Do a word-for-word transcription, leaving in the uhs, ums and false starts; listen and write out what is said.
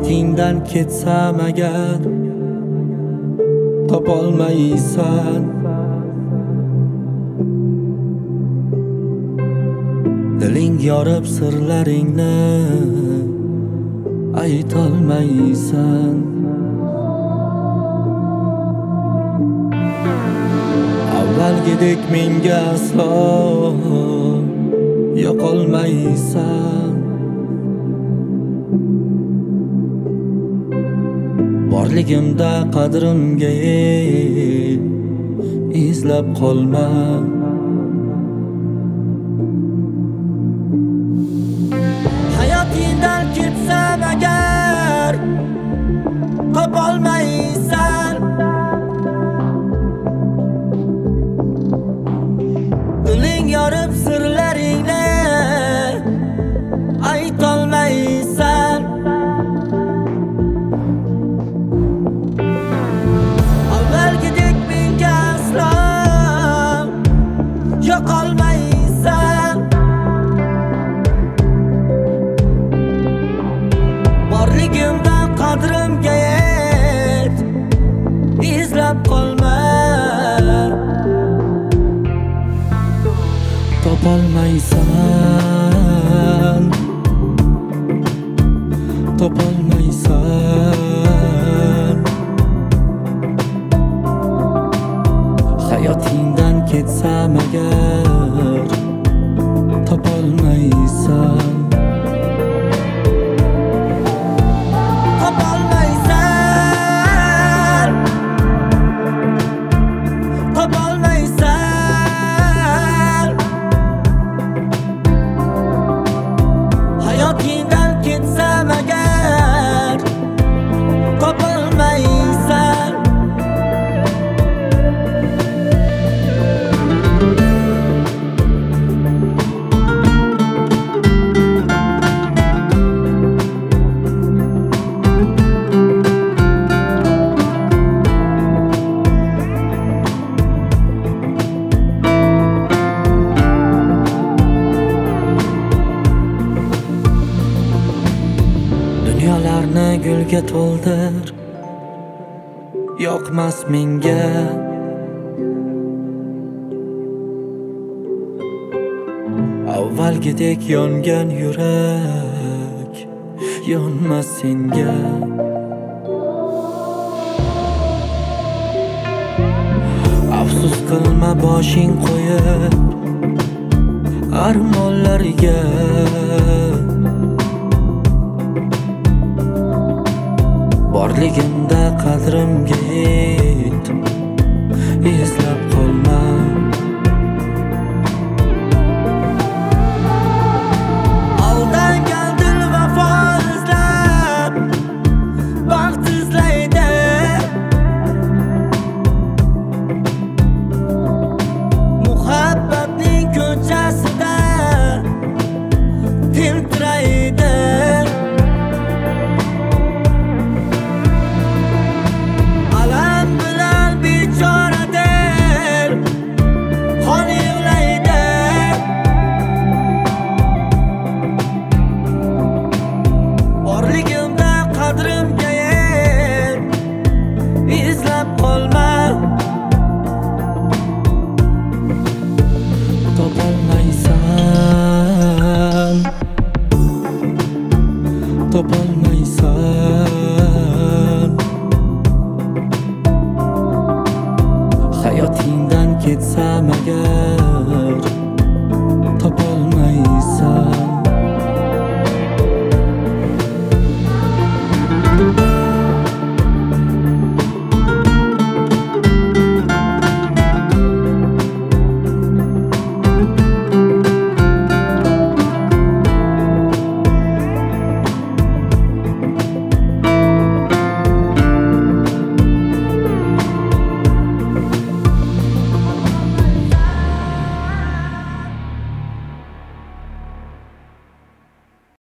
hayotingdan ketsam agar topolmaysan. Diling yorib sirlaringni aytolmaysan. Avvalgidek menga aslo yoqolmaysan. Borligimda qadrimga yet, izlab qolma. Hayotingdan ketsam agar topolmaysan. Diling yorib sirlaringni aytolmaysan. Avvalgidek menga aslo yoqolmaysan. Borligimda qadrimga yet, izlab qolma. Topolmaysan, topolmaysan. Hayotingdan ketsam agar topolmaysan. Topolmaysan, topolmaysan. Hayotingdan ketsam agar topolmaysan. Dunyolarni gulga to'ldir, yoqmas menga. Avvalgidek yongan yurak yonmas senga. Afsus qilma boshing qo'yib armonlariga. Borligimda qadrimga yet, izlab qolma. Aldangan dil vafo izlab baxt izlaydi. Muhabbatning ko'chasida tentiraydi. Topolmaysan, topolmaysan. Hayotingdan ketsam agar